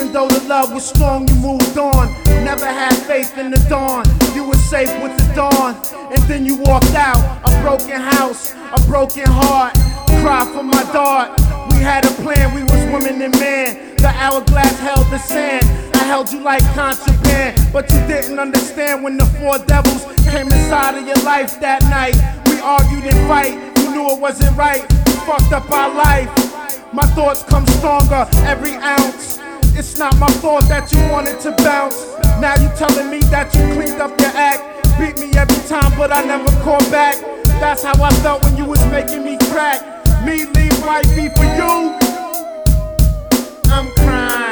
Even though the love was strong, you moved on. Never had faith in the dawn. You were safe with the dawn, and then you walked out. A broken house, a broken heart. Cry for my daughter. We had a plan, we was woman and man. The hourglass held the sand. I held you like contraband, but you didn't understand when the four devils came inside of your life that night. We argued and fight, you knew it wasn't right. You fucked up our life. My thoughts come stronger every ounce. It's not my fault that you wanted to bounce. Now you telling me that you cleaned up your act. Beat me every time, but I never called back. That's how I felt when you was making me crack. Me leave wifey for you. I'm crying.